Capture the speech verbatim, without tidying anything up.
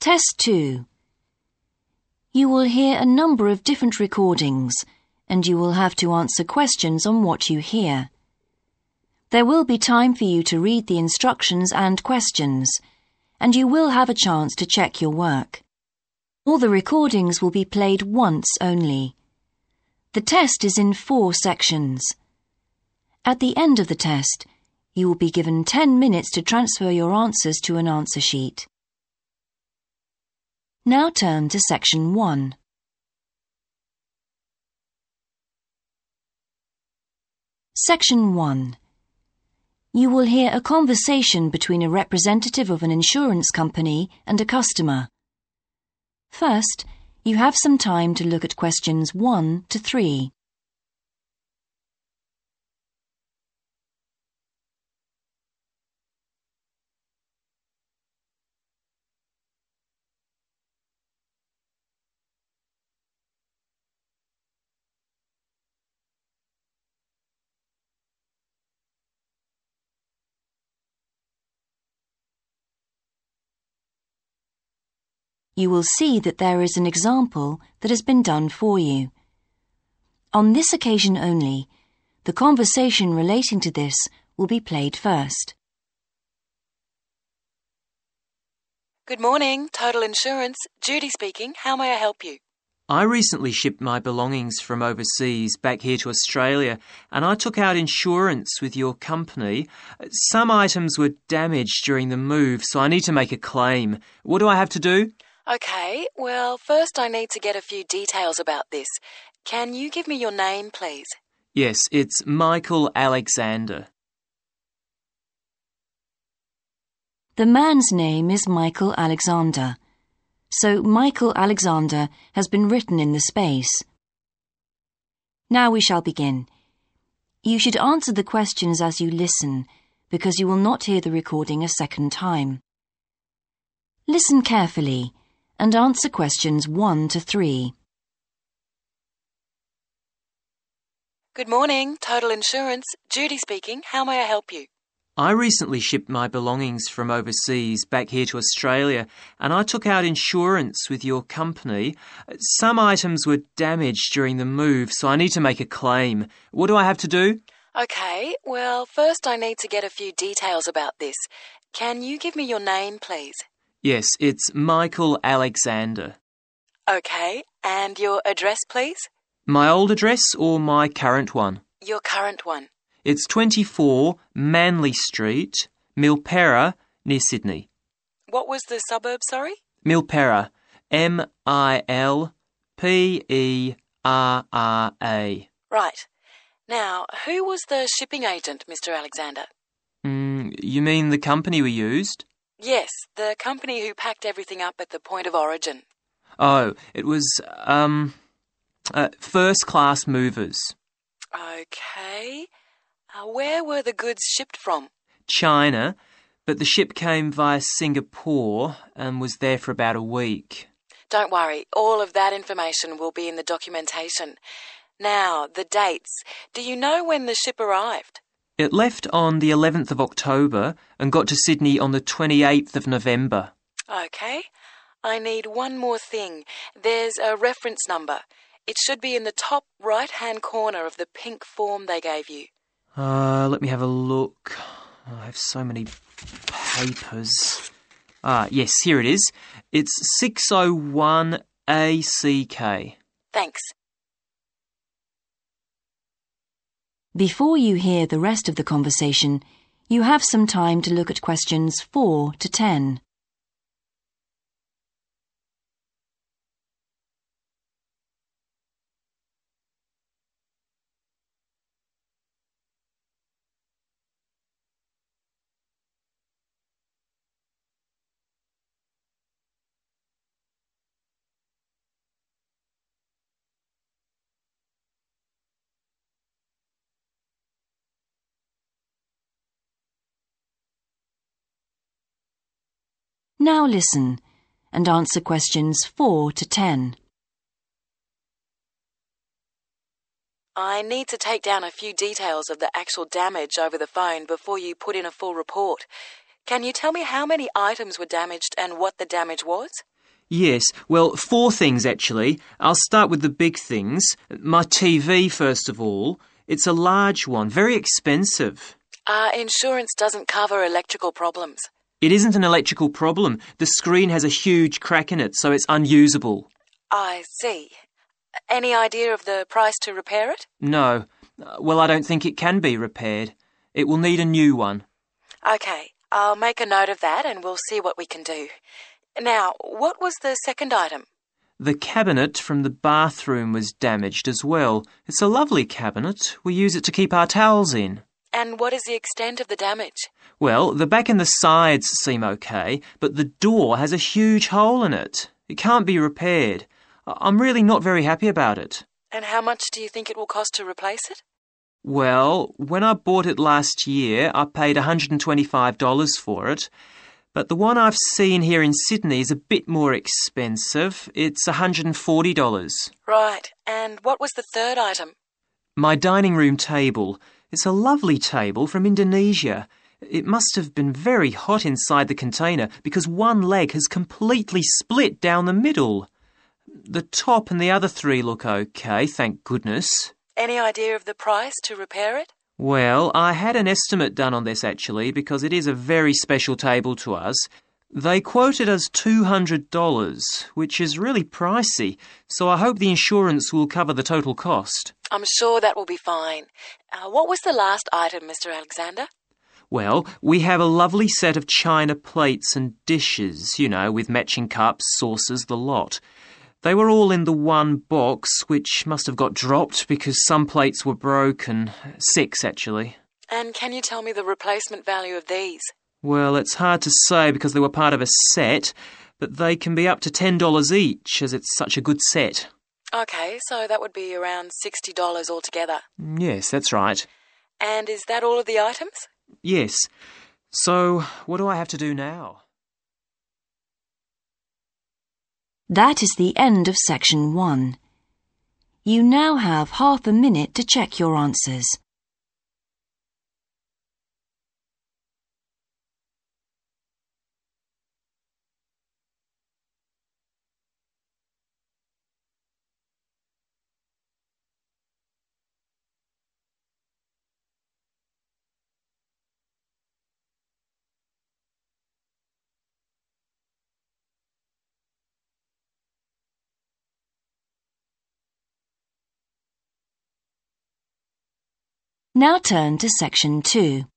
Test two. You will hear a number of different recordings, and you will have to answer questions on what you hear. There will be time for you to read the instructions and questions, and you will have a chance to check your work. All the recordings will be played once only. The test is in four sections. At the end of the test, you will be given ten minutes to transfer your answers to an answer sheet. Now turn to section one. Section one. You will hear a conversation between a representative of an insurance company and a customer. First, you have some time to look at questions one to three. You will see that there is an example that has been done for you. On this occasion only, the conversation relating to this will be played first. Good morning, Total Insurance. Judy speaking. How may I help you? I recently shipped my belongings from overseas back here to Australia, and I took out insurance with your company. Some items were damaged during the move, so I need to make a claim. What do I have to do? Okay, well, first I need to get a few details about this. Can you give me your name, please? Yes, it's Michael Alexander. The man's name is Michael Alexander, so Michael Alexander has been written in the space. Now we shall begin. You should answer the questions as you listen, because you will not hear the recording a second time. Listen carefully and answer questions one to three. Good morning, Total Insurance. Judy speaking. How may I help you? I recently shipped my belongings from overseas back here to Australia, and I took out insurance with your company. Some items were damaged during the move, so I need to make a claim. What do I have to do? Okay, well, first I need to get a few details about this. Can you give me your name, please? Yes, it's Michael Alexander. Okay, and your address, please? My old address or my current one? Your current one. It's twenty-four Manly Street, Milperra, near Sydney. What was the suburb, sorry? Milperra, M I L P E R R A. Right. Now, who was the shipping agent, Mister Alexander? Mm, you mean the company we used? Yes, the company who packed everything up at the point of origin. Oh, it was, um, uh, First Class Movers. Okay. Uh, where were the goods shipped from? China, but the ship came via Singapore and was there for about a week. Don't worry, all of that information will be in the documentation. Now, the dates. Do you know when the ship arrived? It left on the eleventh of October and got to Sydney on the twenty-eighth of November. Okay. I need one more thing. There's a reference number. It should be in the top right-hand corner of the pink form they gave you. Uh, let me have a look. I have so many papers. Ah, yes, here it is. It's six oh one A C K. Thanks. Before you hear the rest of the conversation, you have some time to look at questions four to ten. Now listen and answer questions four to ten. I need to take down a few details of the actual damage over the phone before you put in a full report. Can you tell me how many items were damaged and what the damage was? Yes, well, four things actually. I'll start with the big things. My T V, first of all. It's a large one, very expensive. Our insurance doesn't cover electrical problems. It isn't an electrical problem. The screen has a huge crack in it, so it's unusable. I see. Any idea of the price to repair it? No. Well, I don't think it can be repaired. It will need a new one. OK, I'll make a note of that and we'll see what we can do. Now, what was the second item? The cabinet from the bathroom was damaged as well. It's a lovely cabinet. We use it to keep our towels in. And what is the extent of the damage? Well, the back and the sides seem okay, but the door has a huge hole in it. It can't be repaired. I'm really not very happy about it. And how much do you think it will cost to replace it? Well, when I bought it last year, I paid one hundred twenty-five dollars for it. But the one I've seen here in Sydney is a bit more expensive. It's one hundred forty dollars. Right. And what was the third item? My dining room table. It's a lovely table from Indonesia. It must have been very hot inside the container because one leg has completely split down the middle. The top and the other three look okay, thank goodness. Any idea of the price to repair it? Well, I had an estimate done on this actually because it is a very special table to us. They quoted us two hundred dollars, which is really pricey, so I hope the insurance will cover the total cost. I'm sure that will be fine. Uh, what was the last item, Mister Alexander? Well, we have a lovely set of china plates and dishes, you know, with matching cups, saucers, the lot. They were all in the one box, which must have got dropped because some plates were broken. Six, actually. And can you tell me the replacement value of these? Well, it's hard to say because they were part of a set, but they can be up to ten dollars each as it's such a good set. OK, so that would be around sixty dollars altogether. Yes, that's right. And is that all of the items? Yes. So, what do I have to do now? That is the end of section one. You now have half a minute to check your answers. Now turn to section two.